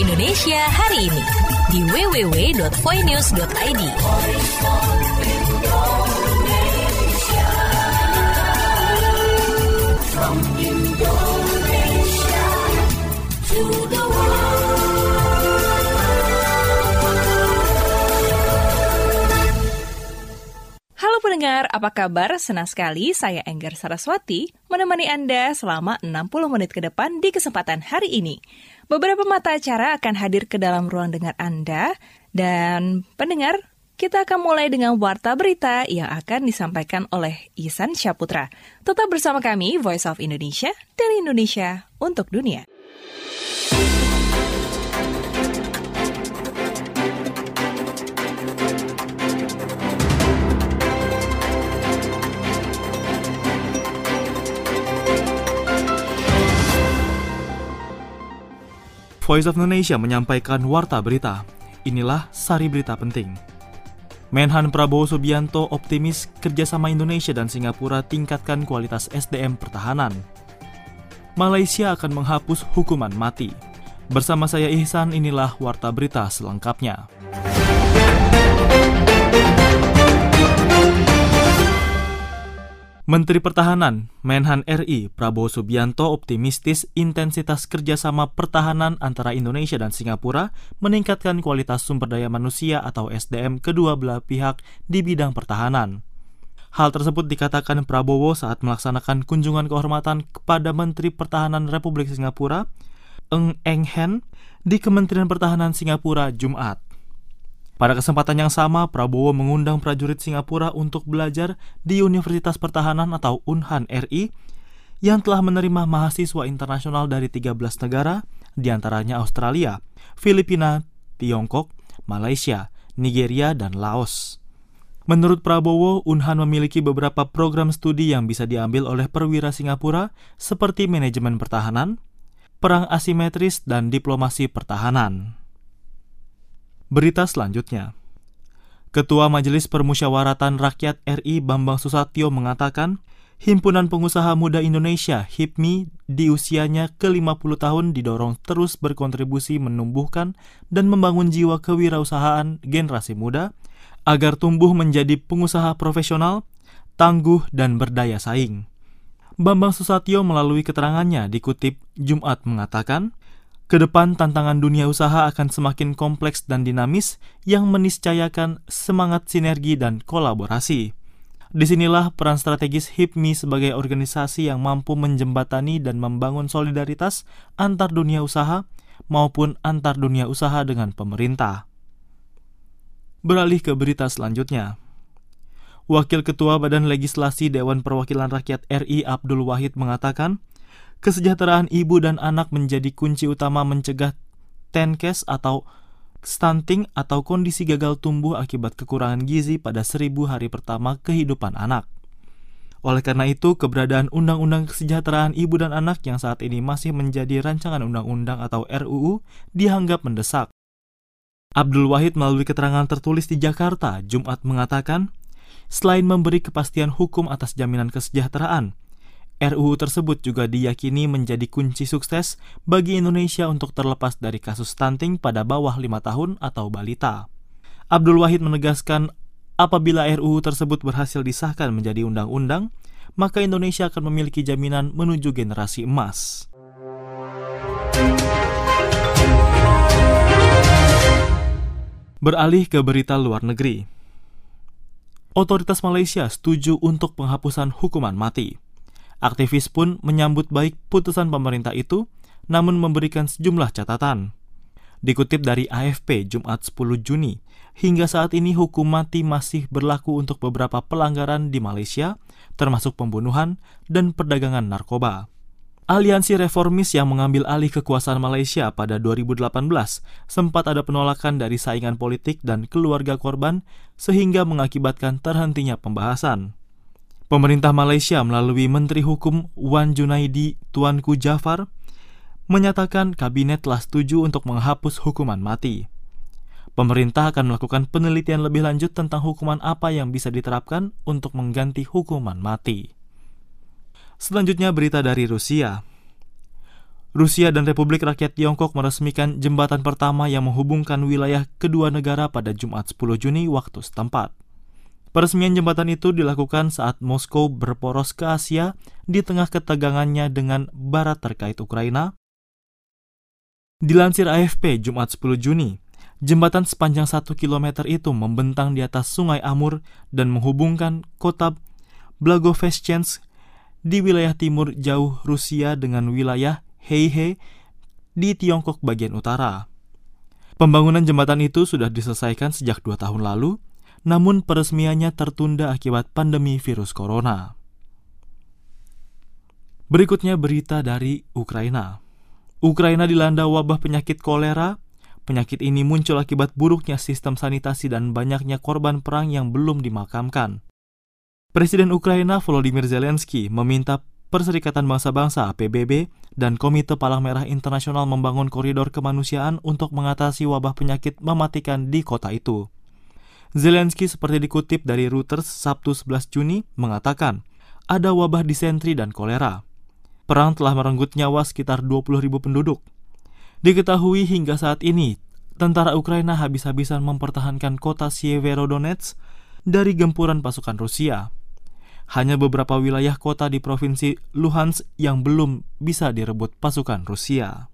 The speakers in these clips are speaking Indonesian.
Indonesia hari ini di www.voinews.id. From Indonesia to the world. Halo pendengar, apa kabar? Senang sekali saya Enggar Saraswati menemani Anda selama 60 menit ke depan di kesempatan hari ini. Beberapa mata acara akan hadir ke dalam ruang dengar Anda. Dan pendengar, kita akan mulai dengan warta berita yang akan disampaikan oleh Ihsan Syaputra. Tetap bersama kami, Voice of Indonesia, dari Indonesia untuk dunia. Voice of Indonesia menyampaikan warta berita. Inilah sari berita penting. Menhan Prabowo Subianto optimis kerjasama Indonesia dan Singapura tingkatkan kualitas SDM pertahanan. Malaysia akan menghapus hukuman mati. Bersama saya Ihsan, inilah warta berita selengkapnya. Menteri Pertahanan, Menhan RI, Prabowo Subianto optimistis intensitas kerjasama pertahanan antara Indonesia dan Singapura meningkatkan kualitas sumber daya manusia atau SDM kedua belah pihak di bidang pertahanan. Hal tersebut dikatakan Prabowo saat melaksanakan kunjungan kehormatan kepada Menteri Pertahanan Republik Singapura, Ng Eng Hen, di Kementerian Pertahanan Singapura Jumat. Pada kesempatan yang sama, Prabowo mengundang prajurit Singapura untuk belajar di Universitas Pertahanan atau Unhan RI yang telah menerima mahasiswa internasional dari 13 negara, diantaranya Australia, Filipina, Tiongkok, Malaysia, Nigeria, dan Laos. Menurut Prabowo, Unhan memiliki beberapa program studi yang bisa diambil oleh perwira Singapura seperti manajemen pertahanan, perang asimetris, dan diplomasi pertahanan. Berita selanjutnya. Ketua Majelis Permusyawaratan Rakyat RI Bambang Susatyo mengatakan, Himpunan Pengusaha Muda Indonesia (HIPMI) di usianya ke-50 tahun didorong terus berkontribusi menumbuhkan dan membangun jiwa kewirausahaan generasi muda agar tumbuh menjadi pengusaha profesional, tangguh, dan berdaya saing. Bambang Susatyo melalui keterangannya dikutip Jumat mengatakan, Kedepan tantangan dunia usaha akan semakin kompleks dan dinamis yang meniscayakan semangat sinergi dan kolaborasi. Disinilah peran strategis HIPMI sebagai organisasi yang mampu menjembatani dan membangun solidaritas antar dunia usaha maupun antar dunia usaha dengan pemerintah. Beralih ke berita selanjutnya. Wakil Ketua Badan Legislasi Dewan Perwakilan Rakyat RI Abdul Wahid mengatakan, kesejahteraan ibu dan anak menjadi kunci utama mencegah tenkes atau stunting atau kondisi gagal tumbuh akibat kekurangan gizi pada 1000 hari pertama kehidupan anak. Oleh karena itu, keberadaan Undang-Undang Kesejahteraan Ibu dan Anak yang saat ini masih menjadi rancangan undang-undang atau RUU dianggap mendesak. Abdul Wahid melalui keterangan tertulis di Jakarta, Jumat mengatakan, selain memberi kepastian hukum atas jaminan kesejahteraan, RUU tersebut juga diyakini menjadi kunci sukses bagi Indonesia untuk terlepas dari kasus stunting pada bawah 5 tahun atau balita. Abdul Wahid menegaskan, apabila RUU tersebut berhasil disahkan menjadi undang-undang, maka Indonesia akan memiliki jaminan menuju generasi emas. Beralih ke berita luar negeri. Otoritas Malaysia setuju untuk penghapusan hukuman mati. Aktivis pun menyambut baik putusan pemerintah itu, namun memberikan sejumlah catatan. Dikutip dari AFP Jumat 10 Juni, hingga saat ini hukum mati masih berlaku untuk beberapa pelanggaran di Malaysia, termasuk pembunuhan dan perdagangan narkoba. Aliansi reformis yang mengambil alih kekuasaan Malaysia pada 2018 sempat ada penolakan dari saingan politik dan keluarga korban sehingga mengakibatkan terhentinya pembahasan. Pemerintah Malaysia melalui Menteri Hukum Wan Junaidi Tuanku Jafar menyatakan kabinet telah setuju untuk menghapus hukuman mati. Pemerintah akan melakukan penelitian lebih lanjut tentang hukuman apa yang bisa diterapkan untuk mengganti hukuman mati. Selanjutnya berita dari Rusia. Rusia dan Republik Rakyat Tiongkok meresmikan jembatan pertama yang menghubungkan wilayah kedua negara pada Jumat 10 Juni waktu setempat. Peresmian jembatan itu dilakukan saat Moskow berporos ke Asia di tengah ketegangannya dengan Barat terkait Ukraina. Dilansir AFP Jumat 10 Juni, jembatan sepanjang 1 km itu membentang di atas Sungai Amur dan menghubungkan kota Blagoveshchensk di wilayah timur jauh Rusia dengan wilayah Heihe di Tiongkok bagian utara. Pembangunan jembatan itu sudah diselesaikan sejak 2 tahun lalu, namun peresmiannya tertunda akibat pandemi virus corona. Berikutnya berita dari Ukraina. Ukraina dilanda wabah penyakit kolera. Penyakit ini muncul akibat buruknya sistem sanitasi dan banyaknya korban perang yang belum dimakamkan. Presiden Ukraina Volodymyr Zelensky meminta Perserikatan Bangsa-Bangsa PBB dan Komite Palang Merah Internasional membangun koridor kemanusiaan untuk mengatasi wabah penyakit mematikan di kota itu. Zelensky seperti dikutip dari Reuters Sabtu 11 Juni mengatakan ada wabah disentri dan kolera. Perang telah merenggut nyawa sekitar 20.000 penduduk. Diketahui hingga saat ini, tentara Ukraina habis-habisan mempertahankan kota Sieverodonetsk dari gempuran pasukan Rusia. Hanya beberapa wilayah kota di provinsi Luhansk yang belum bisa direbut pasukan Rusia.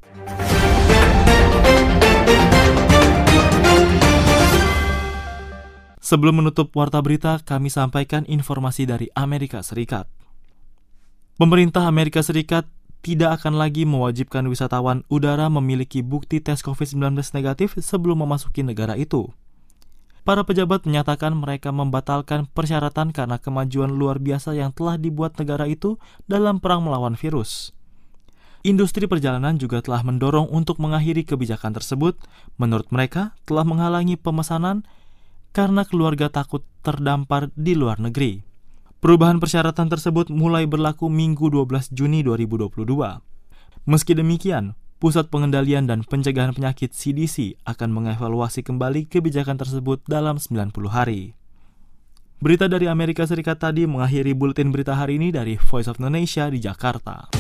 Sebelum menutup warta berita, kami sampaikan informasi dari Amerika Serikat. Pemerintah Amerika Serikat tidak akan lagi mewajibkan wisatawan udara memiliki bukti tes COVID-19 negatif sebelum memasuki negara itu. Para pejabat menyatakan mereka membatalkan persyaratan karena kemajuan luar biasa yang telah dibuat negara itu dalam perang melawan virus. Industri perjalanan juga telah mendorong untuk mengakhiri kebijakan tersebut. Menurut mereka, telah menghalangi pemesanan karena keluarga takut terdampar di luar negeri. Perubahan persyaratan tersebut mulai berlaku Minggu 12 Juni 2022. Meski demikian, Pusat Pengendalian dan Pencegahan Penyakit CDC akan mengevaluasi kembali kebijakan tersebut dalam 90 hari. Berita dari Amerika Serikat tadi mengakhiri buletin berita hari ini dari Voice of Indonesia di Jakarta.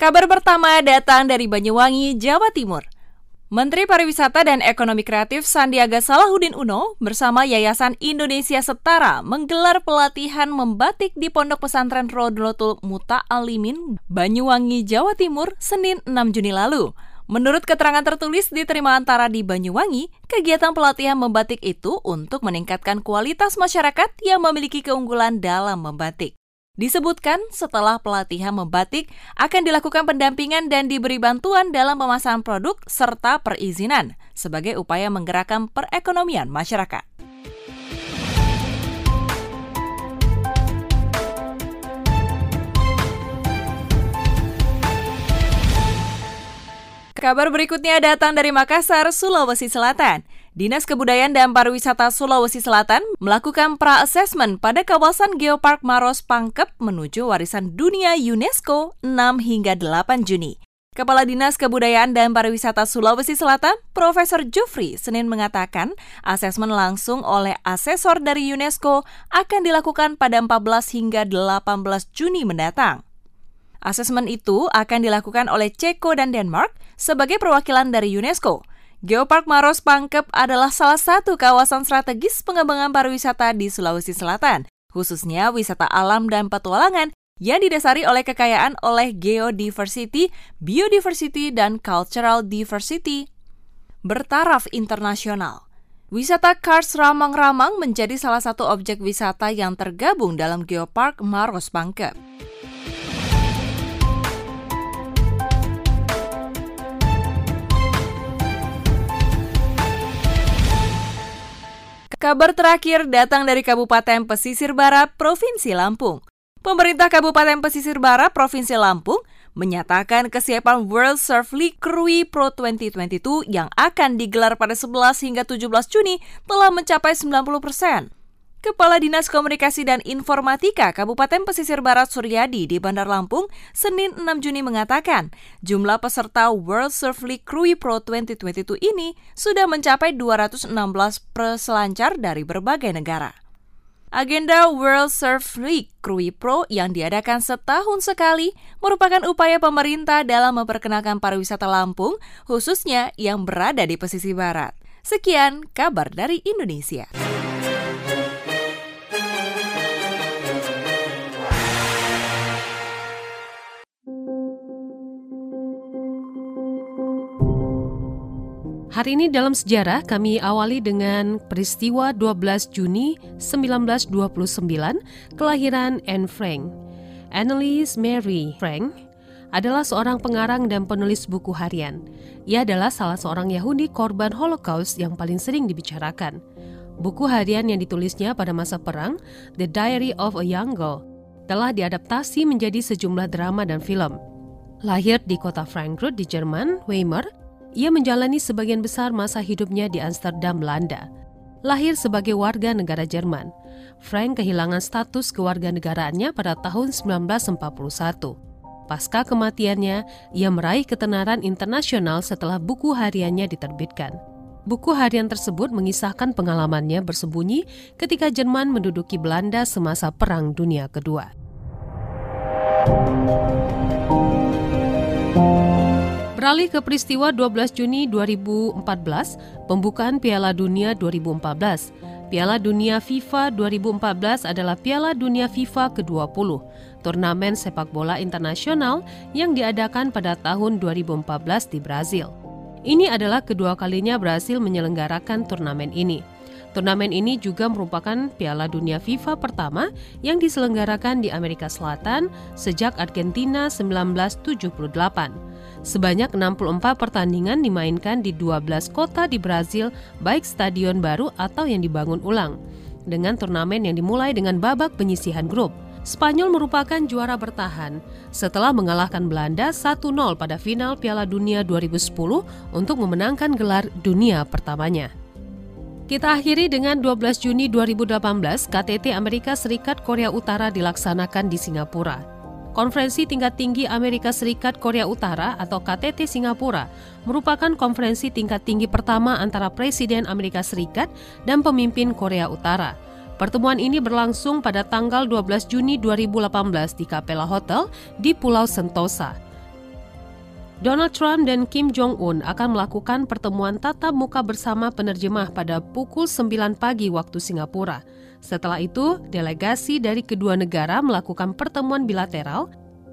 Kabar pertama datang dari Banyuwangi, Jawa Timur. Menteri Pariwisata dan Ekonomi Kreatif Sandiaga Salahuddin Uno bersama Yayasan Indonesia Setara menggelar pelatihan membatik di Pondok Pesantren Rodotul Muta'alimin, Banyuwangi, Jawa Timur, Senin 6 Juni lalu. Menurut keterangan tertulis diterima Antara di Banyuwangi, kegiatan pelatihan membatik itu untuk meningkatkan kualitas masyarakat yang memiliki keunggulan dalam membatik. Disebutkan setelah pelatihan membatik akan dilakukan pendampingan dan diberi bantuan dalam pemasaran produk serta perizinan sebagai upaya menggerakkan perekonomian masyarakat. Kabar berikutnya datang dari Makassar, Sulawesi Selatan. Dinas Kebudayaan dan Pariwisata Sulawesi Selatan melakukan pra-assessment pada kawasan Geopark Maros Pangkep menuju warisan dunia UNESCO 6 hingga 8 Juni. Kepala Dinas Kebudayaan dan Pariwisata Sulawesi Selatan, Profesor Jufri, Senin mengatakan asesmen langsung oleh asesor dari UNESCO akan dilakukan pada 14 hingga 18 Juni mendatang. Asesmen itu akan dilakukan oleh Ceko dan Denmark sebagai perwakilan dari UNESCO. Geopark Maros Pangkep adalah salah satu kawasan strategis pengembangan pariwisata di Sulawesi Selatan, khususnya wisata alam dan petualangan yang didasari oleh kekayaan oleh geodiversity, biodiversity, dan cultural diversity bertaraf internasional. Wisata Kars Ramang-Ramang menjadi salah satu objek wisata yang tergabung dalam Geopark Maros Pangkep. Kabar terakhir datang dari Kabupaten Pesisir Barat, Provinsi Lampung. Pemerintah Kabupaten Pesisir Barat, Provinsi Lampung, menyatakan kesiapan World Surf League Krui Pro 2022 yang akan digelar pada 11 hingga 17 Juni telah mencapai 90%. Kepala Dinas Komunikasi dan Informatika Kabupaten Pesisir Barat Suryadi di Bandar Lampung, Senin 6 Juni mengatakan, jumlah peserta World Surf League Krui Pro 2022 ini sudah mencapai 216 peselancar dari berbagai negara. Agenda World Surf League Krui Pro yang diadakan setahun sekali merupakan upaya pemerintah dalam memperkenalkan pariwisata Lampung, khususnya yang berada di pesisir barat. Sekian kabar dari Indonesia. Hari ini dalam sejarah kami awali dengan peristiwa 12 Juni 1929, kelahiran Anne Frank. Anneliese Mary Frank adalah seorang pengarang dan penulis buku harian. Ia adalah salah seorang Yahudi korban Holocaust yang paling sering dibicarakan. Buku harian yang ditulisnya pada masa perang, The Diary of a Young Girl, telah diadaptasi menjadi sejumlah drama dan film. Lahir di kota Frankfurt di Jerman, Weimar, ia menjalani sebagian besar masa hidupnya di Amsterdam, Belanda. Lahir sebagai warga negara Jerman, Frank kehilangan status kewarganegaraannya pada tahun 1941. Pasca kematiannya, ia meraih ketenaran internasional setelah buku hariannya diterbitkan. Buku harian tersebut mengisahkan pengalamannya bersembunyi ketika Jerman menduduki Belanda semasa Perang Dunia Kedua. Beralih ke peristiwa 12 Juni 2014, pembukaan Piala Dunia 2014. Piala Dunia FIFA 2014 adalah Piala Dunia FIFA ke-20, turnamen sepak bola internasional yang diadakan pada tahun 2014 di Brazil. Ini adalah kedua kalinya Brasil menyelenggarakan turnamen ini. Turnamen ini juga merupakan Piala Dunia FIFA pertama yang diselenggarakan di Amerika Selatan sejak Argentina 1978. Sebanyak 64 pertandingan dimainkan di 12 kota di Brazil, baik stadion baru atau yang dibangun ulang. Dengan turnamen yang dimulai dengan babak penyisihan grup, Spanyol merupakan juara bertahan setelah mengalahkan Belanda 1-0 pada final Piala Dunia 2010 untuk memenangkan gelar dunia pertamanya. Kita akhiri dengan 12 Juni 2018, KTT Amerika Serikat Korea Utara dilaksanakan di Singapura. Konferensi Tingkat Tinggi Amerika Serikat Korea Utara atau KTT Singapura merupakan konferensi tingkat tinggi pertama antara Presiden Amerika Serikat dan pemimpin Korea Utara. Pertemuan ini berlangsung pada tanggal 12 Juni 2018 di Capella Hotel di Pulau Sentosa. Donald Trump dan Kim Jong-un akan melakukan pertemuan tatap muka bersama penerjemah pada pukul 9 pagi waktu Singapura. Setelah itu, delegasi dari kedua negara melakukan pertemuan bilateral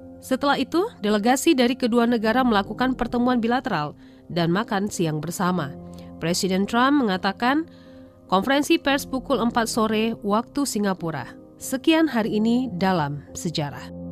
dan makan siang bersama. Presiden Trump mengatakan, konferensi pers pukul 4 sore waktu Singapura. Sekian hari ini dalam sejarah.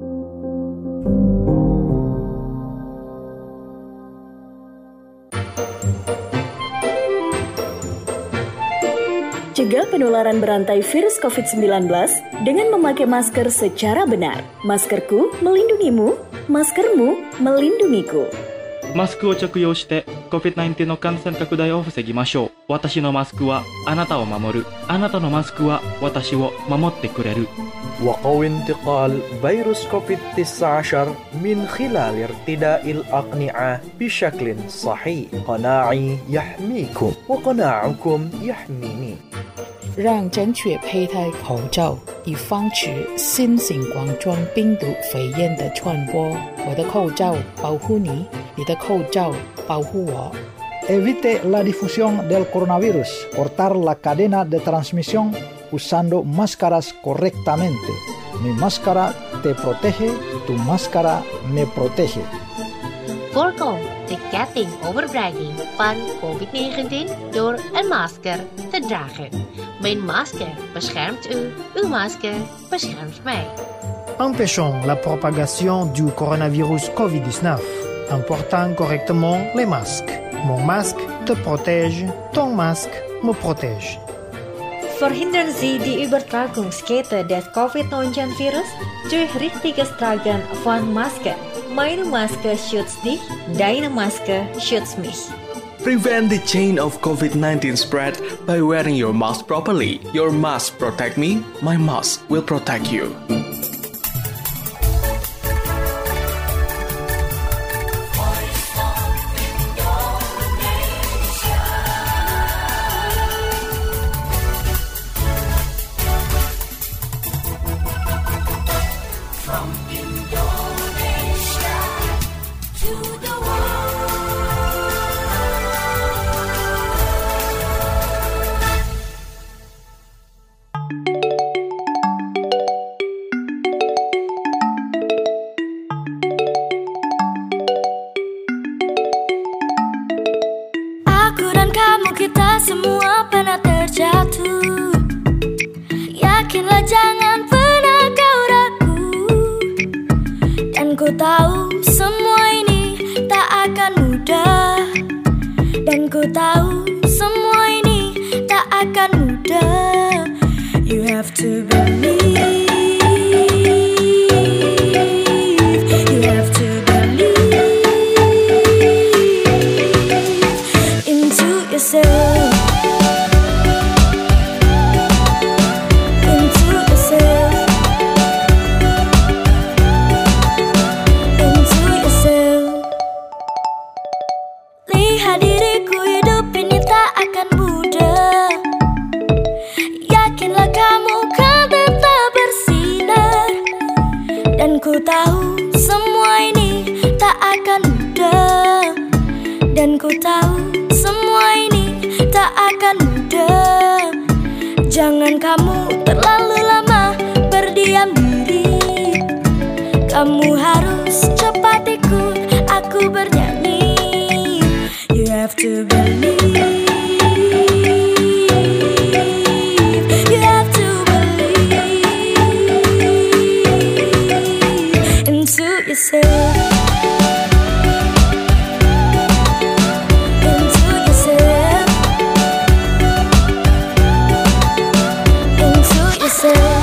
Cegah penularan berantai virus COVID-19 dengan memakai masker secara benar. Maskerku melindungimu, maskermu melindungiku. マスクを着用して COVID-19 の感染拡大を防ぎましょう。私のマスクはあなたを守る。あなたのマスクは私を守ってくれる。 وقوي انتقال فيروس كوفيد-19 من خلال ارتداء الأقنعة بشكل صحيح. قناعي يحميكم وقناعكم يحميني. 让正确佩戴口罩，以防止新型冠状病毒肺炎的传播。我的口罩保护你，你的口罩保护我。 Evite la difusión del coronavirus. Cortar la cadena de transmisión usando máscaras correctamente. Mi máscara te protege, tu máscara me protege. Voorkom de ketting overbrenging van COVID-19 door een masker te dragen. Mijn masker beschermt u, uw masker beschermt mij. Empêchons la propagation du coronavirus COVID-19 en portant correctement les masques. Mon masque te protège, ton masque me protège. Verhindern Sie die Übertragungskette des COVID-19-Virus durch richtiges Tragen von Maske. Meine Maske schützt dich, deine Maske schützt mich. Prevent the chain of COVID-19 spread by wearing your mask properly. Your mask protect me, my mask will protect you. Kita semua pernah terjatuh. Yakinlah jangan pernah kau ragu. Dan ku tahu semua ini tak akan mudah. Dan ku tahu semua ini tak akan mudah. You have to believe. You have to believe into yourself. Ku tahu semua ini tak akan mudah. Dan ku tahu semua ini tak akan mudah. Jangan kamu terlalu lama berdiam diri. Kamu harus cepat ikut aku bernyanyi. You have to believe. You have to into yourself. Into yourself. Into yourself.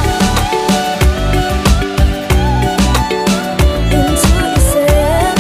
Into yourself.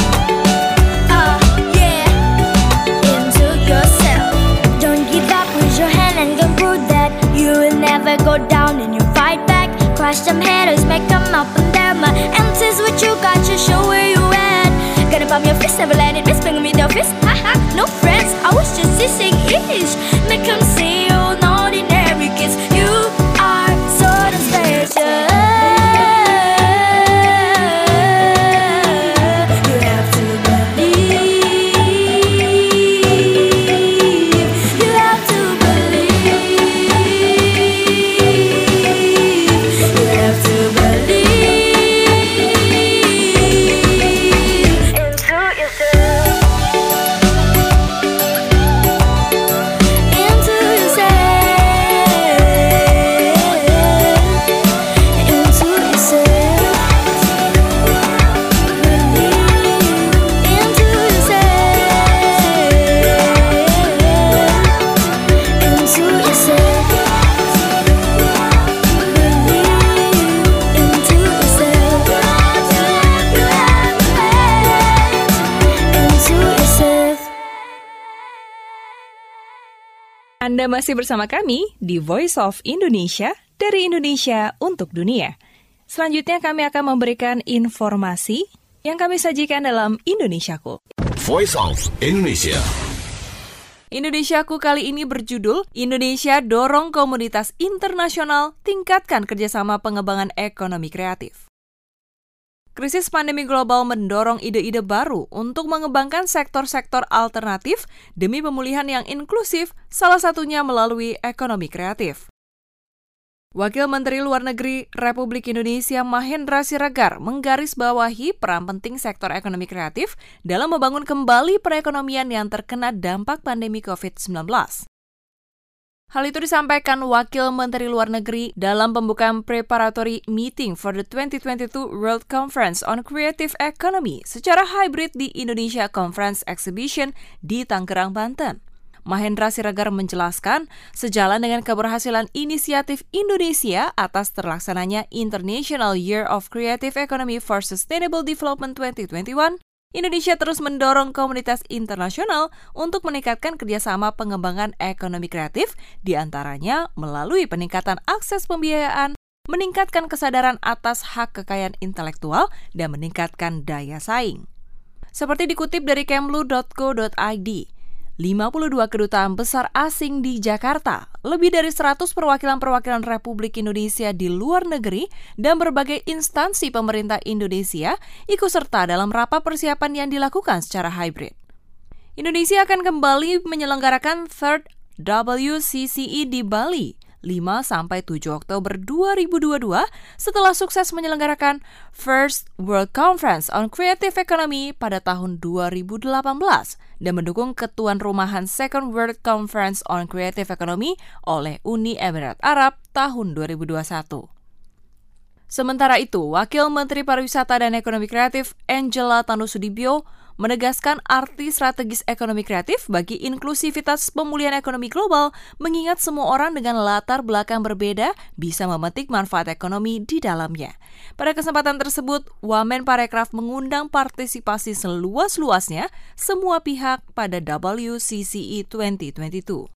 Yeah. Into yourself. Don't give up, raise your hand and go through that. You will never go down and you fight back. Crush them haters, make them up and down. My answers what you got, you show where you at. Gonna pump your fist, never let it miss. Bring me the fist, haha. No friends, I was just dissing ish. Make them see you're not ordinary kids. You are so damn special. You have to believe. Anda masih bersama kami di Voice of Indonesia, dari Indonesia untuk dunia. Selanjutnya kami akan memberikan informasi yang kami sajikan dalam Indonesiaku. Voice of Indonesia. Indonesiaku kali ini berjudul Indonesia dorong komunitas internasional tingkatkan kerjasama pengembangan ekonomi kreatif. Krisis pandemi global mendorong ide-ide baru untuk mengembangkan sektor-sektor alternatif demi pemulihan yang inklusif, salah satunya melalui ekonomi kreatif. Wakil Menteri Luar Negeri Republik Indonesia Mahendra Siregar menggarisbawahi peran penting sektor ekonomi kreatif dalam membangun kembali perekonomian yang terkena dampak pandemi COVID-19. Hal itu disampaikan Wakil Menteri Luar Negeri dalam pembukaan preparatory meeting for the 2022 World Conference on Creative Economy secara hybrid di Indonesia Conference Exhibition di Tangerang, Banten. Mahendra Siregar menjelaskan, sejalan dengan keberhasilan inisiatif Indonesia atas terlaksananya International Year of Creative Economy for Sustainable Development 2021, Indonesia terus mendorong komunitas internasional untuk meningkatkan kerjasama pengembangan ekonomi kreatif, diantaranya melalui peningkatan akses pembiayaan, meningkatkan kesadaran atas hak kekayaan intelektual, dan meningkatkan daya saing. Seperti dikutip dari kemlu.co.id, 52 kedutaan besar asing di Jakarta, lebih dari 100 perwakilan-perwakilan Republik Indonesia di luar negeri, dan berbagai instansi pemerintah Indonesia ikut serta dalam rapat persiapan yang dilakukan secara hybrid. Indonesia akan kembali menyelenggarakan Third WCCE di Bali 5-7 Oktober 2022 setelah sukses menyelenggarakan First World Conference on Creative Economy pada tahun 2018 dan mendukung ketuan rumahan Second World Conference on Creative Economy oleh Uni Emirat Arab tahun 2021. Sementara itu, Wakil Menteri Pariwisata dan Ekonomi Kreatif Angela Tanusudibyo menegaskan arti strategis ekonomi kreatif bagi inklusivitas pemulihan ekonomi global, mengingat semua orang dengan latar belakang berbeda bisa memetik manfaat ekonomi di dalamnya. Pada kesempatan tersebut, Wamenparekraf mengundang partisipasi seluas-luasnya semua pihak pada WCCE 2022.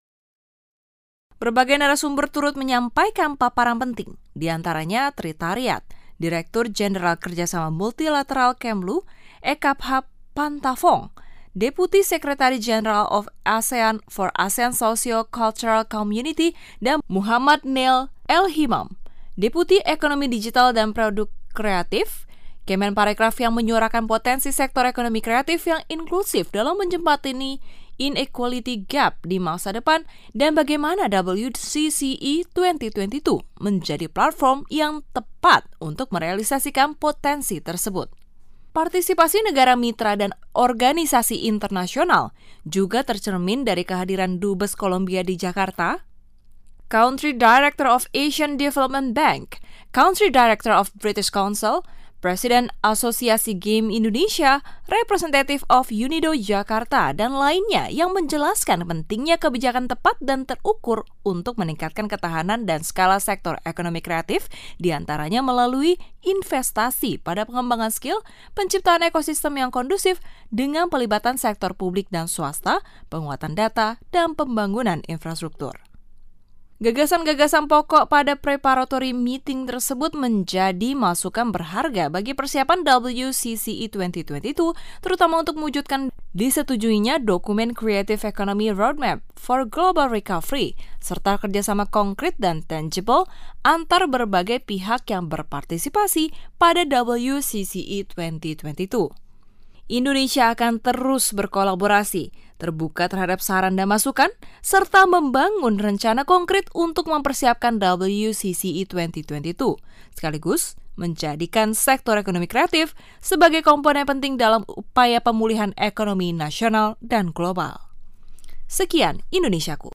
Berbagai narasumber turut menyampaikan paparan penting, diantaranya Tritariat, Direktur Jenderal Kerjasama Multilateral Kemlu, Ekabhab Pantafong, Deputy Secretary General of ASEAN for ASEAN Socio-Cultural Community, dan Muhammad Neil El-Himam, Deputi Ekonomi Digital dan Produk Kreatif, Kemenparekraf yang menyuarakan potensi sektor ekonomi kreatif yang inklusif dalam menjembatani inequality gap di masa depan, dan bagaimana WCCE 2022 menjadi platform yang tepat untuk merealisasikan potensi tersebut. Partisipasi negara mitra dan organisasi internasional juga tercermin dari kehadiran Dubes Kolombia di Jakarta, Country Director of Asian Development Bank, Country Director of British Council, Presiden Asosiasi Game Indonesia, Representative of UNIDO Jakarta, dan lainnya yang menjelaskan pentingnya kebijakan tepat dan terukur untuk meningkatkan ketahanan dan skala sektor ekonomi kreatif, diantaranya melalui investasi pada pengembangan skill, penciptaan ekosistem yang kondusif dengan pelibatan sektor publik dan swasta, penguatan data, dan pembangunan infrastruktur. Gagasan-gagasan pokok pada preparatory meeting tersebut menjadi masukan berharga bagi persiapan WCCE 2022, terutama untuk mewujudkan disetujuinya dokumen Creative Economy Roadmap for Global Recovery, serta kerjasama konkret dan tangible antar berbagai pihak yang berpartisipasi pada WCCE 2022. Indonesia akan terus berkolaborasi, terbuka terhadap saran dan masukan, serta membangun rencana konkret untuk mempersiapkan WCCE 2022, sekaligus menjadikan sektor ekonomi kreatif sebagai komponen penting dalam upaya pemulihan ekonomi nasional dan global. Sekian Indonesiaku.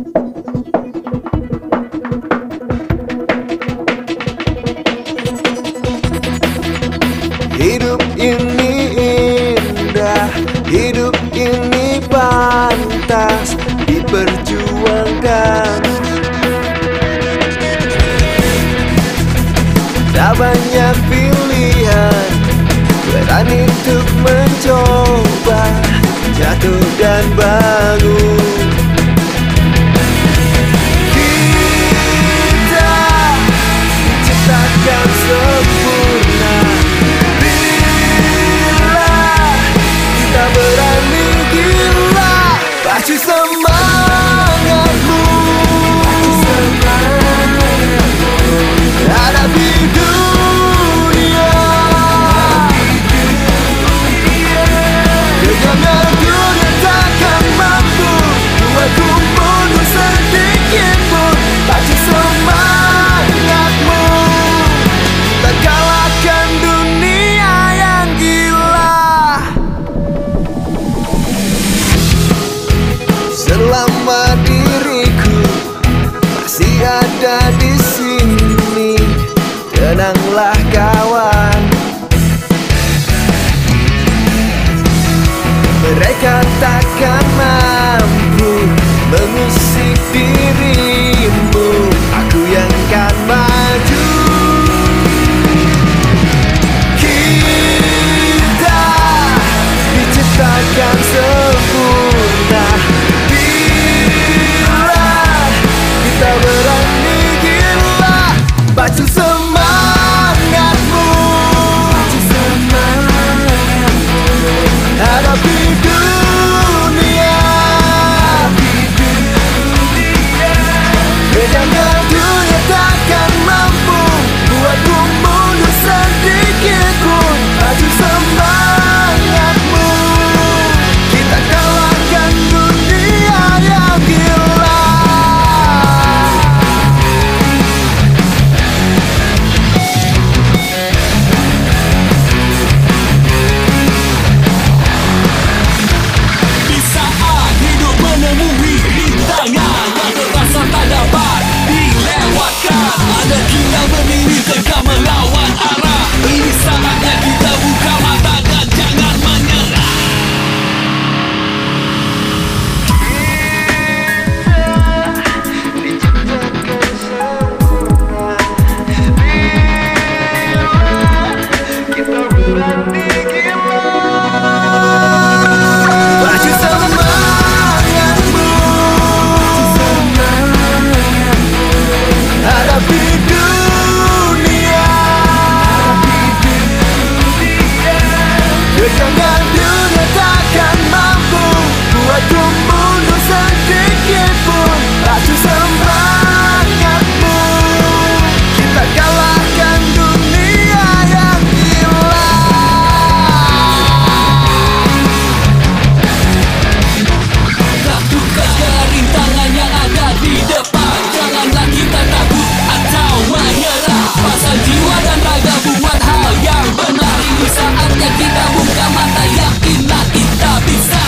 Hidup ini indah, hidup ini pantas diperjuangkan. Tak banyak pilihan, berani untuk mencoba, jatuh dan bangun. pacu semangatmu, hadapi dunia. Jangan dunia takkan mampu buatku mundur sedikit pun. Pacu semangatmu, tak kalahkan dunia yang gila. Selama diriku masih ada di sini, tenanglah kawan. Mereka takkan mampu mengusik dirimu. Aku yang akan maju. Kita diciptakan sempurna bila kita berani gila. Pacu semangatmu, hadapi dunia. Jangan dunia takkan mampu buatku mundur sedikit pun. Pacu semangatmu, kita kalahkan dunia yang gila. Di saat hidup menemui rintangan yang terasa tak dapat dilewatkan, ada kita berdiri tegak melawan arah. Ini saatnya kita buka mata dan jangan menyerah. Pacu semangatmu, hadapi dunia. Jangan dunia takkan mampu buatku mundur sedikit pun. Pacu semangatmu, kita kalahkan dunia yang gila. Lakukan segala rintangan yang ada di depan. Janganlah kita takut atau menyerah. Pasang jiwa dan raga buat hal yang benar. Ini saatnya kita buka mata, yakinlah kita bisa.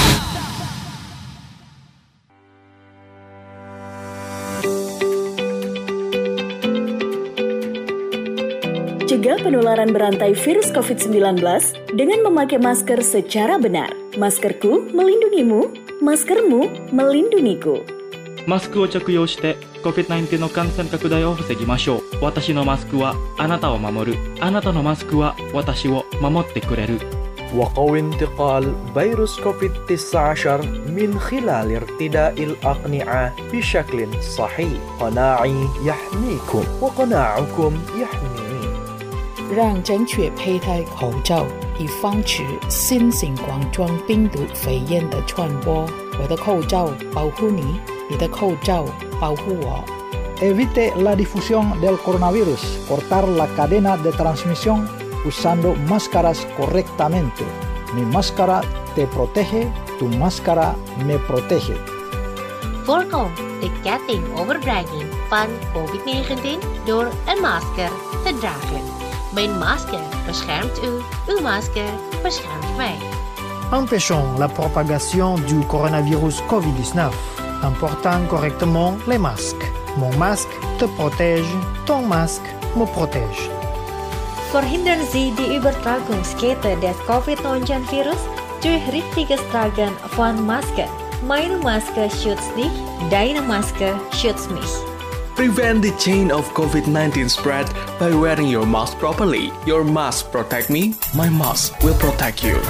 Cegah penularan berantai virus COVID-19 dengan memakai masker secara benar. Maskerku melindungimu, maskermu melindungiku. マスクを着用して COVID-19 の感染拡大を防ぎましょう。私のマスクはあなたを守る。あなたのマスクは私を守ってくれる。 وقو انتقال فيروس كوفيد-19 من خلال ارتداء الأقنعة بشكل صحيح. قناعي يحميكم وقناعكم يحميني. 让正确佩戴口罩，以防止新型冠状病毒肺炎的传播。我的口罩保护你，你的口罩保护我。 Evite la difusión del coronavirus. Cortar la cadena de transmisión usando máscaras correctamente. Mi máscara te protege, tu máscara me protege. Voorkom de ketting overbrenging van COVID-19 door een masker te dragen. Mijn masker beschermt u, uw masker beschermt mij. Empêchons la propagation du coronavirus Covid-19 en portant correctement les masques. Mon masque te protège, ton masque me protège. Verhindern Sie die Übertragungskette des Covid-19-Virus durch richtiges Tragen von Maske. Meine Maske schützt dich, deine Maske schützt mich. Prevent the chain of COVID-19 spread by wearing your mask properly. Your mask protect me, my mask will protect you.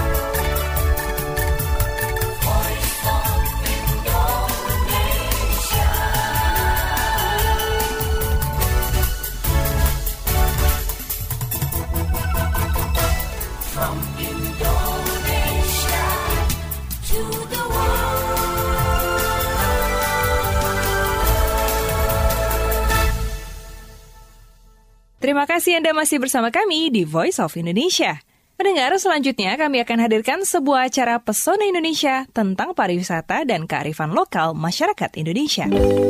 Terima kasih Anda masih bersama kami di Voice of Indonesia. Pendengar, selanjutnya kami akan hadirkan sebuah acara Pesona Indonesia tentang pariwisata dan kearifan lokal masyarakat Indonesia.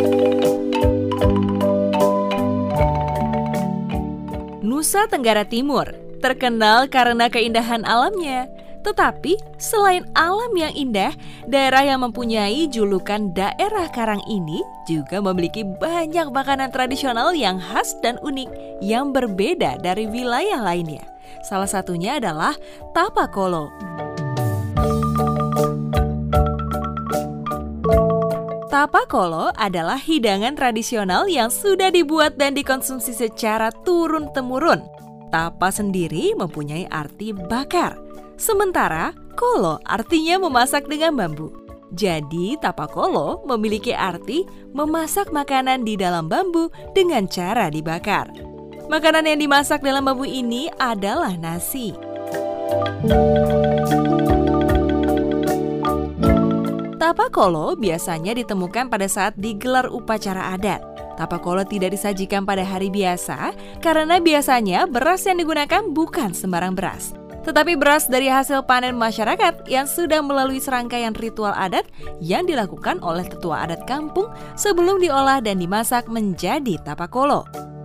Nusa Tenggara Timur terkenal karena keindahan alamnya. Tetapi, selain alam yang indah, daerah yang mempunyai julukan daerah karang ini juga memiliki banyak makanan tradisional yang khas dan unik yang berbeda dari wilayah lainnya. Salah satunya adalah tapakolo. Tapakolo adalah hidangan tradisional yang sudah dibuat dan dikonsumsi secara turun-temurun. Tapa sendiri mempunyai arti bakar. Sementara kolo artinya memasak dengan bambu. Jadi tapakolo memiliki arti memasak makanan di dalam bambu dengan cara dibakar. Makanan yang dimasak dalam bambu ini adalah nasi. Tapakolo biasanya ditemukan pada saat digelar upacara adat. Tapakolo tidak disajikan pada hari biasa karena biasanya beras yang digunakan bukan sembarang beras, tetapi beras dari hasil panen masyarakat yang sudah melalui serangkaian ritual adat yang dilakukan oleh tetua adat kampung sebelum diolah dan dimasak menjadi tapakolo.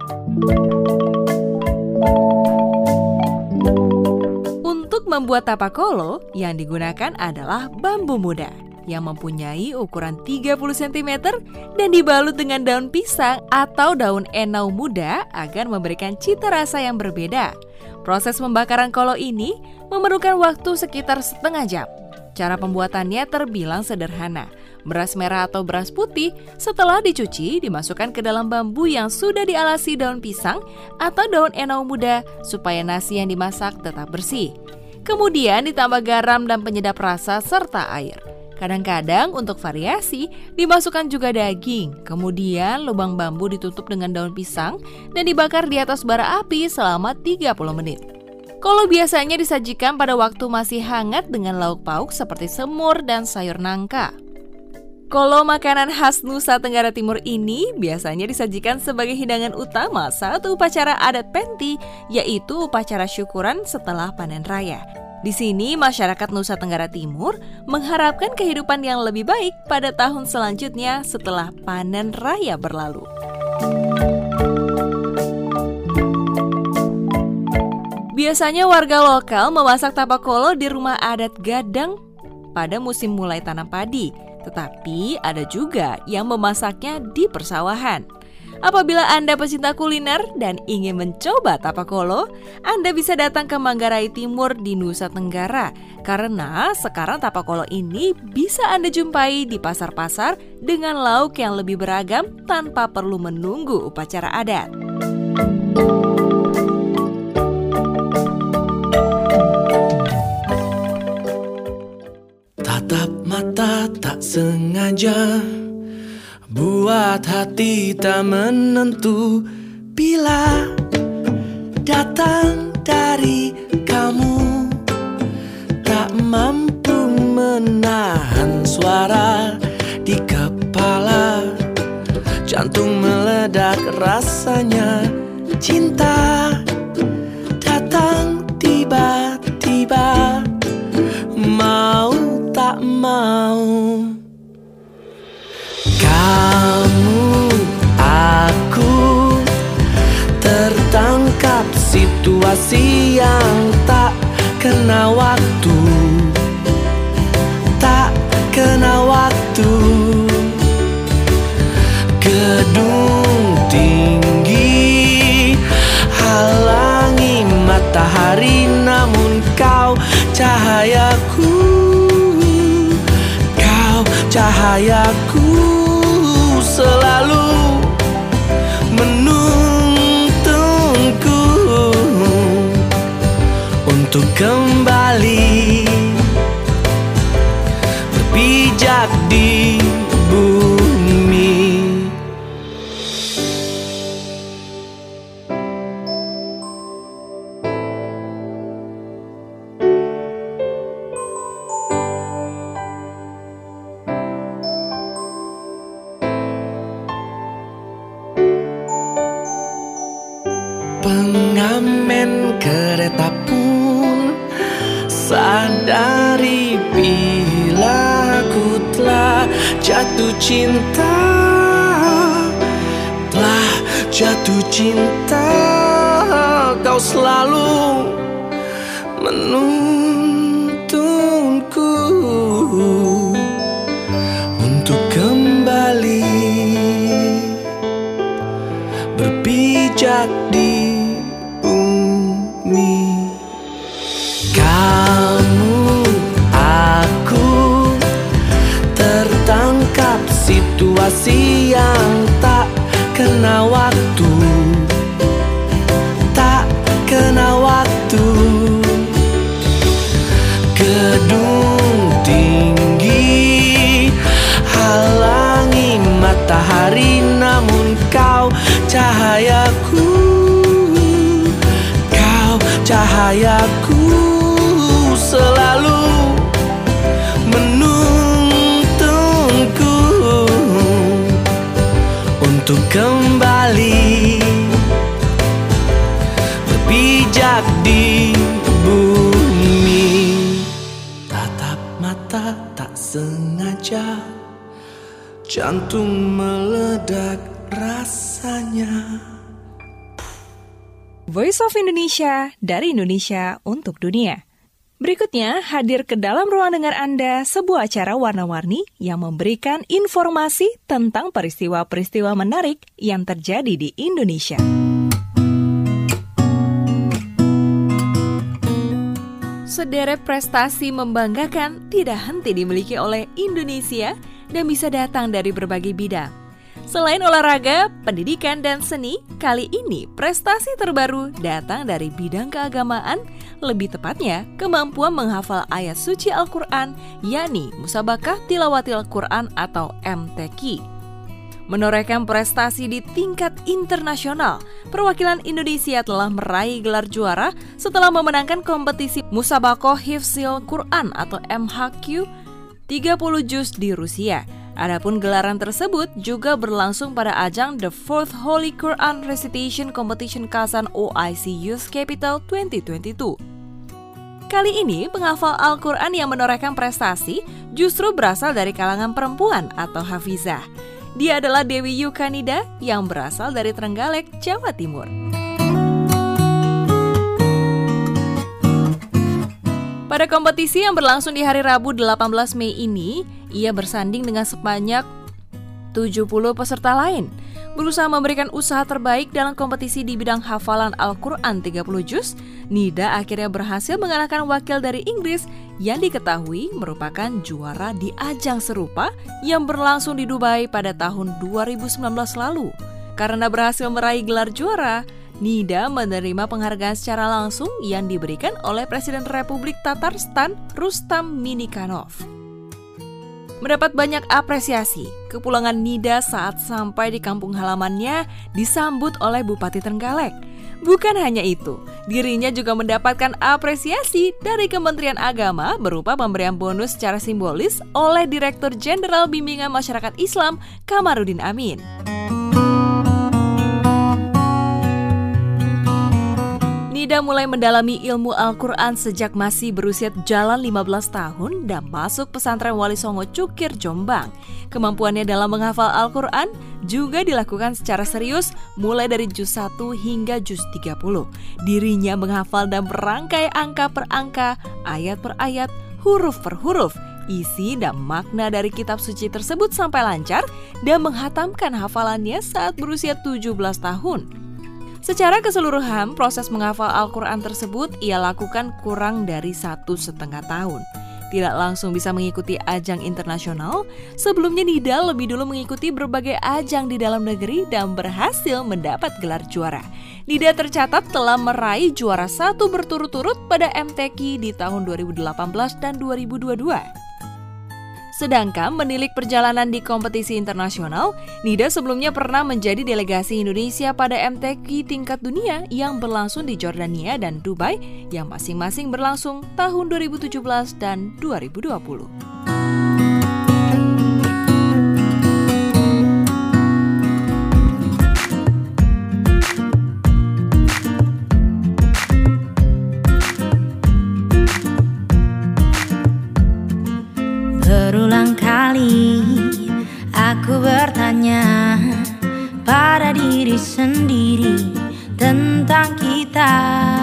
Untuk membuat tapakolo, yang digunakan adalah bambu muda yang mempunyai ukuran 30 cm dan dibalut dengan daun pisang atau daun enau muda agar memberikan cita rasa yang berbeda. Proses pembakaran kolo ini memerlukan waktu sekitar setengah jam. Cara pembuatannya terbilang sederhana. Beras merah atau beras putih setelah dicuci dimasukkan ke dalam bambu yang sudah dialasi daun pisang atau daun enau muda supaya nasi yang dimasak tetap bersih. Kemudian ditambah garam dan penyedap rasa serta air. Kadang-kadang untuk variasi dimasukkan juga daging. Kemudian lubang bambu ditutup dengan daun pisang dan dibakar di atas bara api selama 30 menit. Kolo biasanya disajikan pada waktu masih hangat dengan lauk pauk seperti semur dan sayur nangka. Kolo makanan khas Nusa Tenggara Timur ini biasanya disajikan sebagai hidangan utama saat upacara adat Penti, yaitu upacara syukuran setelah panen raya. Di sini, masyarakat Nusa Tenggara Timur mengharapkan kehidupan yang lebih baik pada tahun selanjutnya setelah panen raya berlalu. Biasanya warga lokal memasak tapakolo di rumah adat Gadang pada musim mulai tanam padi, tetapi ada juga yang memasaknya di persawahan. Apabila Anda pecinta kuliner dan ingin mencoba tapakolo, Anda bisa datang ke Manggarai Timur di Nusa Tenggara, karena sekarang tapakolo ini bisa Anda jumpai di pasar-pasar dengan lauk yang lebih beragam tanpa perlu menunggu upacara adat. Tatap mata tak sengaja buat hati tak menentu bila datang dari kamu. Tak mampu menahan suara di kepala, jantung meledak rasanya. Cinta datang tiba-tiba, mau tak mau. Kamu, aku tertangkap situasi yang tak kena waktu, tak kena waktu. Gedung tinggi halangi matahari, namun kau cahayaku, kau cahayaku selalu menuntunku untuk kembali berpijak di bumi. Pengamen kereta pun sadari bila ku telah jatuh cinta, telah jatuh cinta. Kau selalu menuntunku untuk kembali berpijak di bumi. Kamu, aku tertangkap situasi yang tak kena waktu, tak kena waktu. Gedung tinggi halangi matahari, namun kau cahayaku, kau cahayaku, selalu menuntunku untuk kembali berpijak di bumi. Tatap mata tak sengaja, jantung meledak rasanya. Voice of Indonesia, dari Indonesia untuk dunia. Berikutnya, hadir ke dalam ruang dengar Anda sebuah acara warna-warni yang memberikan informasi tentang peristiwa-peristiwa menarik yang terjadi di Indonesia. Sederet prestasi membanggakan tidak henti dimiliki oleh Indonesia dan bisa datang dari berbagai bidang. Selain olahraga, pendidikan, dan seni, kali ini prestasi terbaru datang dari bidang keagamaan, lebih tepatnya kemampuan menghafal ayat suci Al-Quran, yakni Musabaqah Tilawatil Quran atau MTQ. Menorehkan prestasi di tingkat internasional, perwakilan Indonesia telah meraih gelar juara setelah memenangkan kompetisi Musabaqah Hifzil Quran atau MHQ 30 juz di Rusia. Adapun gelaran tersebut juga berlangsung pada ajang The Fourth Holy Quran Recitation Competition Kazan OIC Youth Capital 2022. Kali ini penghafal Al-Quran yang menorehkan prestasi justru berasal dari kalangan perempuan atau hafizah. Dia adalah Dewi Yukanida yang berasal dari Trenggalek, Jawa Timur. Pada kompetisi yang berlangsung di hari Rabu 18 Mei ini, ia bersanding dengan sebanyak 70 peserta lain. Berusaha memberikan usaha terbaik dalam kompetisi di bidang hafalan Al-Quran 30 juz, Nida akhirnya berhasil mengalahkan wakil dari Inggris yang diketahui merupakan juara di ajang serupa yang berlangsung di Dubai pada tahun 2019 lalu. Karena berhasil meraih gelar juara, Nida menerima penghargaan secara langsung yang diberikan oleh Presiden Republik Tatarstan Rustam Minikhanov. Mendapat banyak apresiasi, kepulangan Nida saat sampai di kampung halamannya disambut oleh Bupati Trenggalek. Bukan hanya itu, dirinya juga mendapatkan apresiasi dari Kementerian Agama berupa pemberian bonus secara simbolis oleh Direktur Jenderal Bimbingan Masyarakat Islam Kamarudin Amin. Nida mulai mendalami ilmu Al-Quran sejak masih berusia jalan 15 tahun dan masuk pesantren Wali Songo Cukir, Jombang. Kemampuannya dalam menghafal Al-Quran juga dilakukan secara serius mulai dari juz 1 hingga juz 30. Dirinya menghafal dan berangkai angka per angka, ayat per ayat, huruf per huruf, isi dan makna dari kitab suci tersebut sampai lancar dan menghatamkan hafalannya saat berusia 17 tahun. Secara keseluruhan, proses menghafal Al-Quran tersebut ia lakukan kurang dari 1,5 tahun. Tidak langsung bisa mengikuti ajang internasional, sebelumnya Nida lebih dulu mengikuti berbagai ajang di dalam negeri dan berhasil mendapat gelar juara. Nida tercatat telah meraih juara 1 berturut-turut pada MTQ di tahun 2018 dan 2022. Sedangkan menilik perjalanan di kompetisi internasional, Nida sebelumnya pernah menjadi delegasi Indonesia pada MTQ tingkat dunia yang berlangsung di Jordania dan Dubai yang masing-masing berlangsung tahun 2017 dan 2020. Aku bertanya pada diri sendiri tentang kita.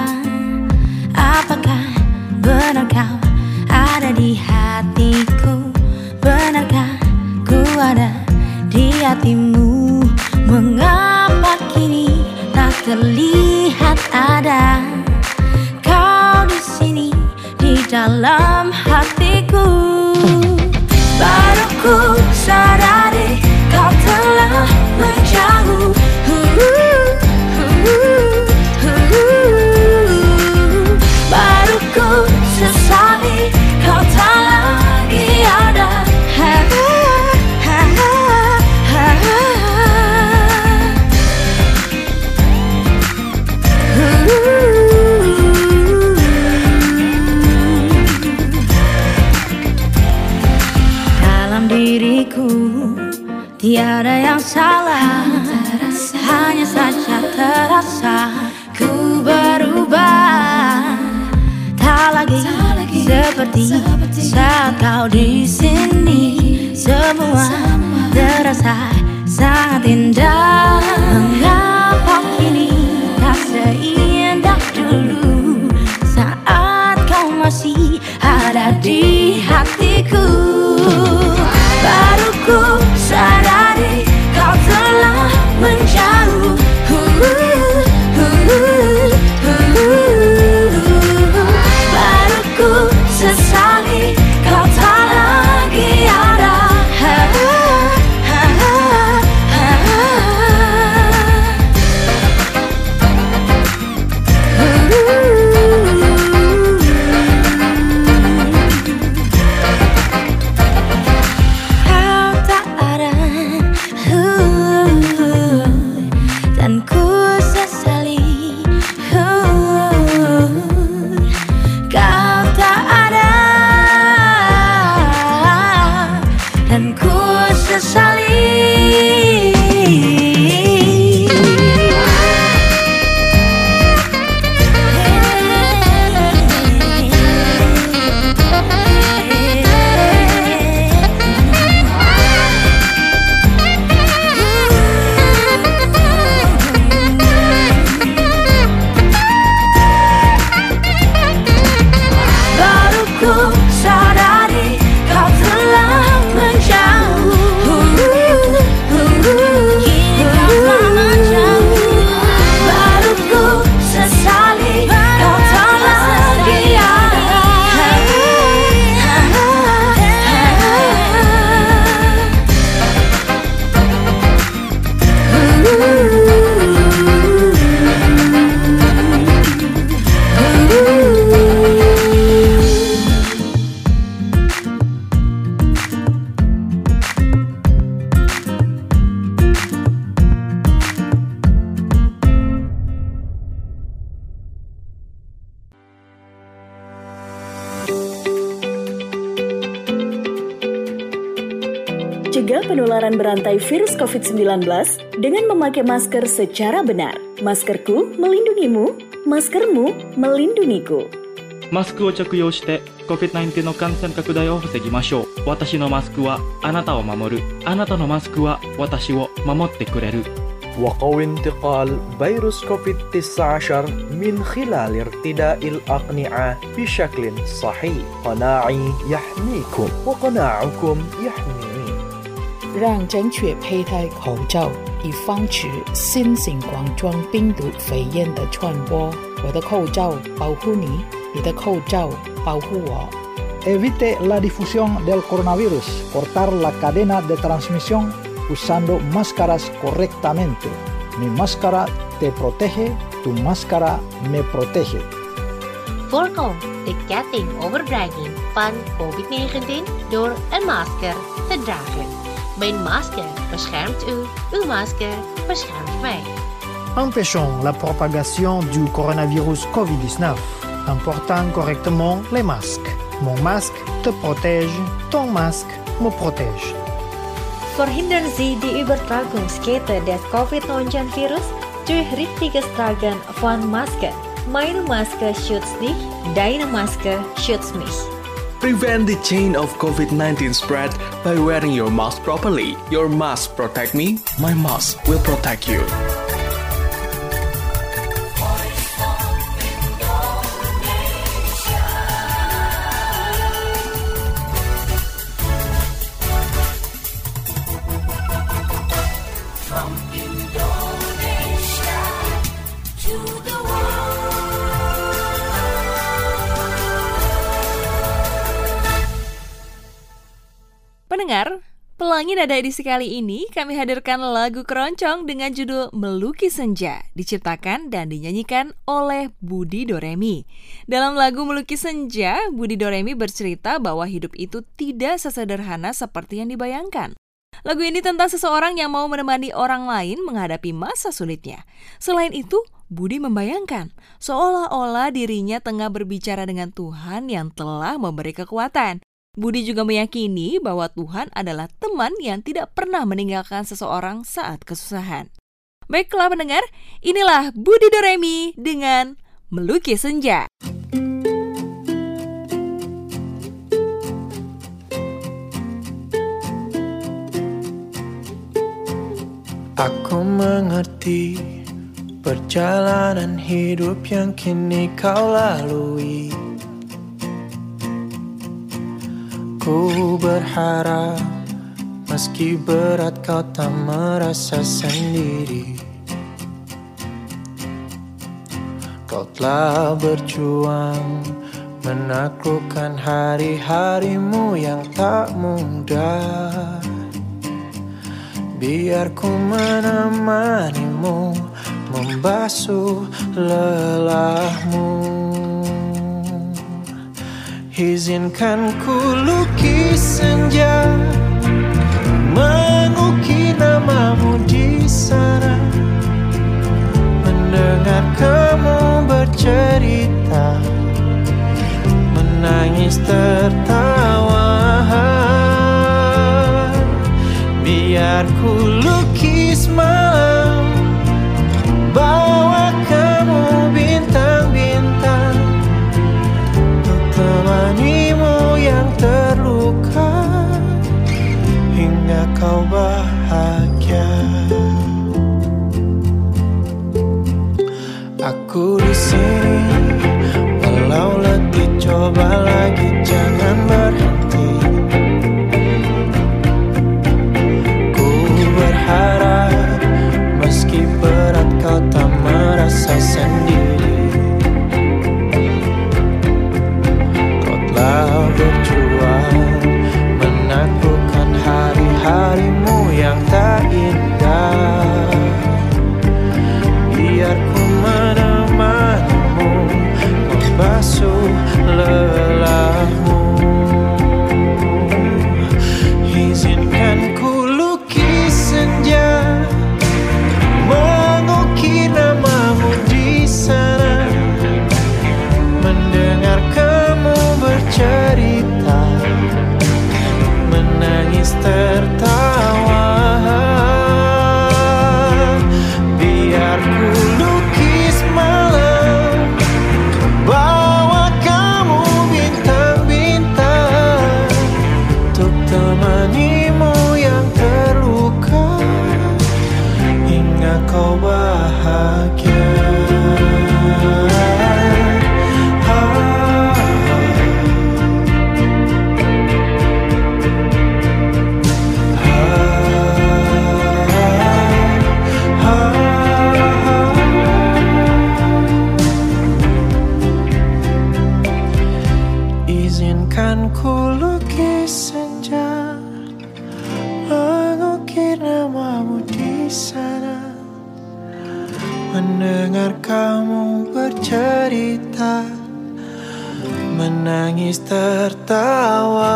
Apakah benar kau ada di hatiku? Benarkah ku ada di hatimu? Mengapa kini tak terlihat ada kau di sini di dalam hatiku? Baru ku sadari kau telah menjauh. Baru ku sesali kau tak lagi ada. Dalam diriku tiada yang salah, hanya saja terasa ku berubah. Tak lagi seperti saat kau di sini. Semua terasa sangat indah. Mengapa kini tak seindah dulu saat kau masih ada di hatiku? Baru ku sadari kau telah menjauh. Baru ku sesali kau tak lagi ada. Cegah penularan berantai virus COVID-19 dengan memakai masker secara benar. Maskerku melindungimu, maskermu melindungiku. マスクを着用して COVID-19 の感染拡大を防ぎましょう。私のマスクはあなたを守る。あなたのマスクは私を守ってくれる。 وقوي انتقال فيروس كوفيد-19 من خلال ارتداء الأقنعة بشكل صحيح. قناعي يحميكم وقناعكم يحميني. 让正确佩戴口罩，以防止新型冠状病毒肺炎的传播。我的口罩保护你，你的口罩保护我。 Evite la difusión del coronavirus. Cortar la cadena de transmisión usando máscaras correctamente. Mi máscara te protege, tu máscara me protege. Voorkom de ketting overdraging van COVID-19 door een masker te dragen. Mijn masker beschermt u, uw masker beschermt mij. Empêchons la propagation du coronavirus Covid-19 en portant correctement les masques. Mon masque te protège, ton masque me protège. Verhindern Sie die Übertragungskette des Covid-19-Virus durch richtiges Tragen von Maske. Meine Maske schützt dich, deine Maske schützt mich. Prevent the chain of COVID-19 spread by wearing your mask properly. Your mask protect me, my mask will protect you. Pendengar, Pelangi Nada edisi kali ini kami hadirkan lagu keroncong dengan judul Melukis Senja, diciptakan dan dinyanyikan oleh Budi Doremi. Dalam lagu Melukis Senja, Budi Doremi bercerita bahwa hidup itu tidak sesederhana seperti yang dibayangkan. Lagu ini tentang seseorang yang mau menemani orang lain menghadapi masa sulitnya. Selain itu, Budi membayangkan seolah-olah dirinya tengah berbicara dengan Tuhan yang telah memberi kekuatan. Budi juga meyakini bahwa Tuhan adalah teman yang tidak pernah meninggalkan seseorang saat kesusahan. Baiklah pendengar, inilah Budi Doremi dengan Melukis Senja. Aku mengerti perjalanan hidup yang kini kau lalui. Ku berharap meski berat kau tak merasa sendiri. Kau telah berjuang menaklukkan hari-harimu yang tak mudah. Biar ku menemanimu, membasuh lelahmu. Izinkan ku lukis senja, mengukir namamu di sana. Mendengar kamu bercerita, menangis tertawa. Biar ku lukis malam, bawa kamu bintang-bintang, temanimu yang terluka hingga kau bahagia. Aku di sini, walau letih coba lagi, jangan berhenti. Ku berharap meski berat kau tak merasa sendiri. Berjuang menaklukkan hari-harimu yang tak indah. Biar ku menemanimu, membasuh lelahmu. Izinkan ku lukis senja, mengukir namamu di sana. Mendengar kamu bercerita, menangis tertawa. Biar ku lukis malam, bawa kamu bintang-bintang, untuk temanimu yang terluka hingga kau bahagia. Izinkan ku lukis senja, mengukir namamu di sana. Mendengar kamu bercerita, menangis tertawa.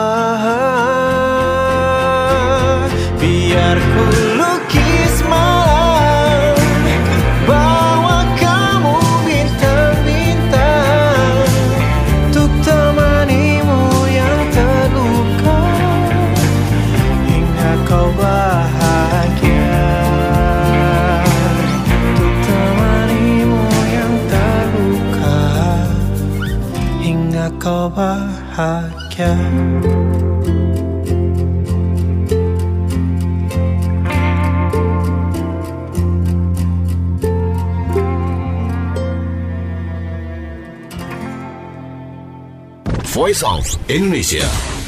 Biar ku lukis malam, bawa kamu bintang-bintang, untuk temanimu yang terluka hingga kau bahagia. Untuk temanimu yang terluka hingga kau bahagia. bahagia. Voice of Indonesia.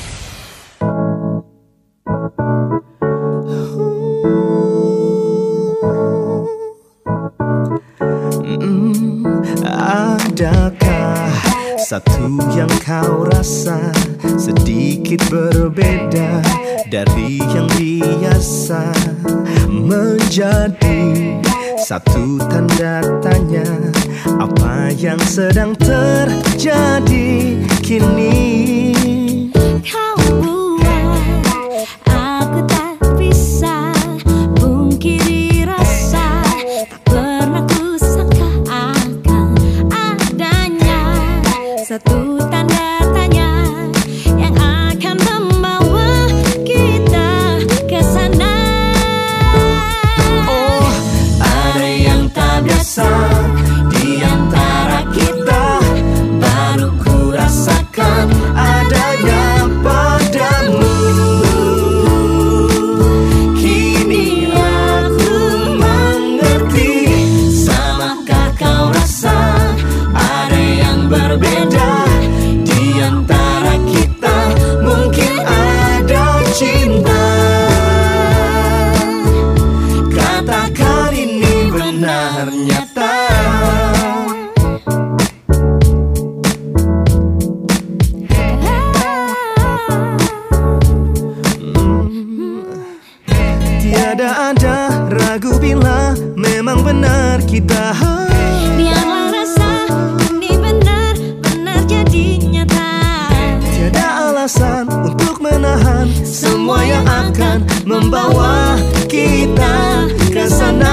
Adakah satu yang kau rasa sedikit berbeda dari yang biasa, menjadi satu tanda tanya, apa yang sedang terjadi kini? Kau buat aku tak bisa pungkiri rasa, tak pernah ku sangka akan adanya satu tanda tanya yang akan membawa kita ke sana. Oh, ada yang tak biasa di antara kita, baru ku rasakan adanya padamu. Kini aku mengerti, samakah kau rasa ada yang berbeda di antara kita? Mungkin ada cinta. Katakan ini benar nyata. Tiada ada ragu bila memang benar kita. Biarlah rasa ini benar-benar jadi nyata. Tiada alasan untuk menahan semua yang akan membawa kita ke sana.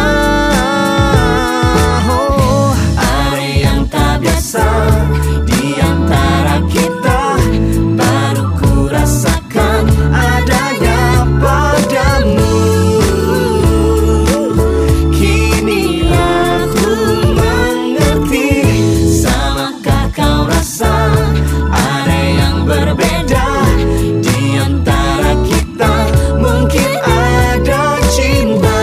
Oh, ada yang tak biasa di antara kita, baru ku rasakan adanya padamu. Kini aku mengerti, samakah kau rasa ada yang berbeda di antara kita? Mungkin ada cinta.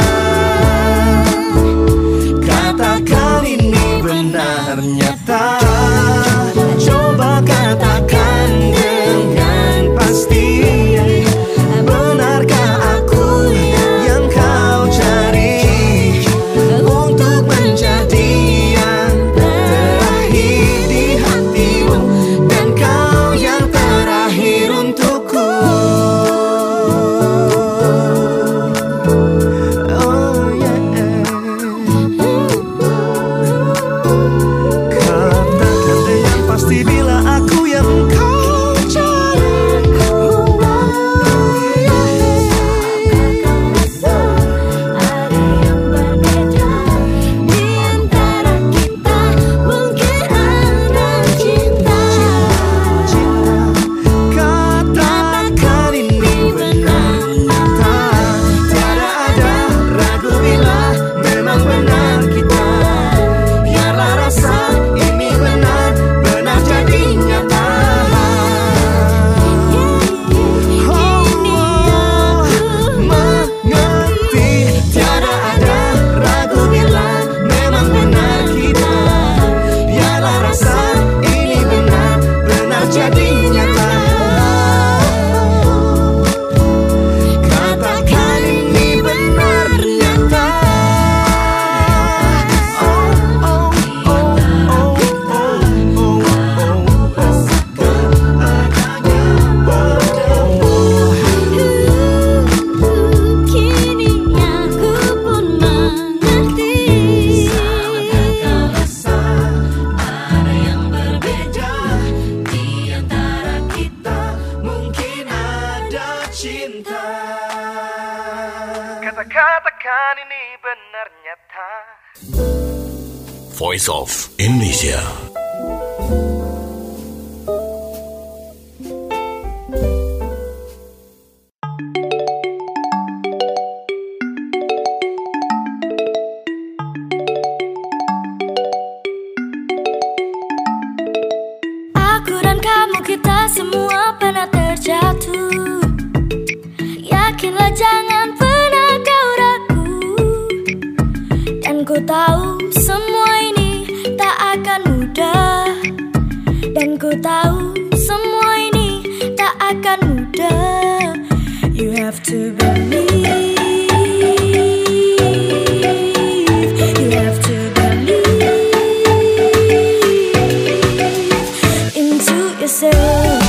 Katakan ini benar nyata. Coba katakan dengan pasti, benarkah aku yang kau cari untuk menjadi yang terakhir di hatimu, dan kau yang terakhir untukku. Oh yeah. Katakan dengan pasti bila aku yang kau cari. Di antara kita mungkin ada cinta. Katakan ini benar nyata. Tiada ada ragu bila memang benar kita. Biarlah rasa ini benar-benar jadi nyata. Oh, mengerti. Tiada ada ragu bila memang benar kita. Biarlah rasa ini benar-benar jadi nyata. Katakan ini benar nyata. Kini aku pun mengerti, Kau rasa ada yang berbeda di antara kita. Mungkin ada cinta. Katakan ini benar nyata. Voice of Indonesia. aku dan kamu, kita semua tahu semua ini tak akan mudah. Dan ku tahu semua ini tak akan mudah. You have to believe. You have to believe into yourself.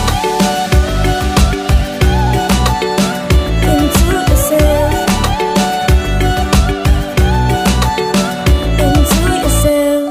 Into yourself. Into yourself.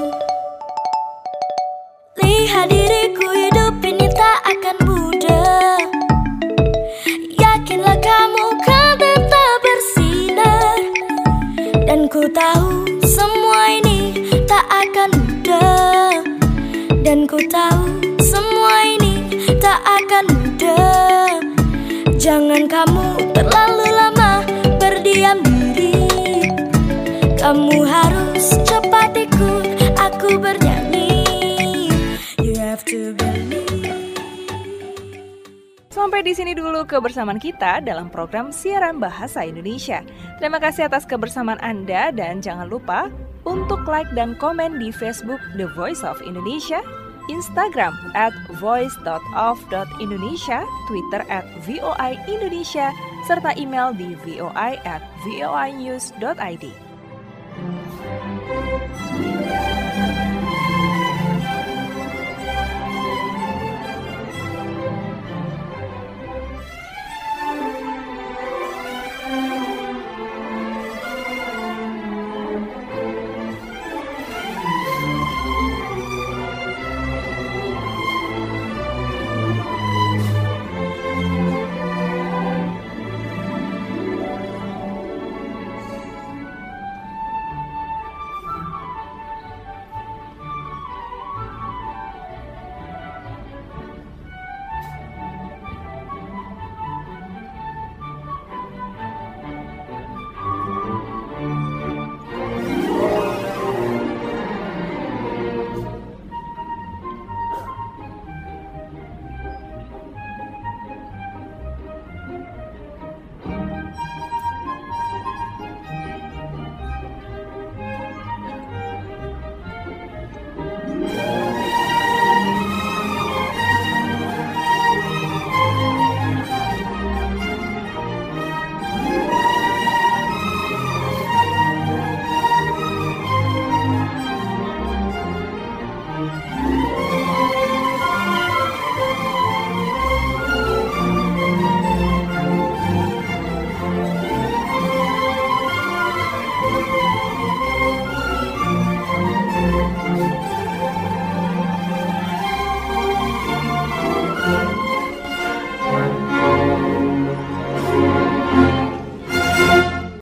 Lihat diriku, hidup ini tak akan mudah. Yakinlah kamu kan tetap bersinar. Dan ku tahu semua ini tak akan mudah. Dan ku tahu semua ini tak akan mudah. Jangan kamu terlalu lama berdiam diri. Kamu harus cepat ikut aku bernyanyi. You have to believe. Sampai di sini dulu kebersamaan kita dalam program Siaran Bahasa Indonesia. Terima kasih atas kebersamaan Anda dan jangan lupa untuk like dan komen di Facebook The Voice of Indonesia, Instagram @voice.of.indonesia, Twitter @VOI Indonesia, serta email di voi@voinews.id.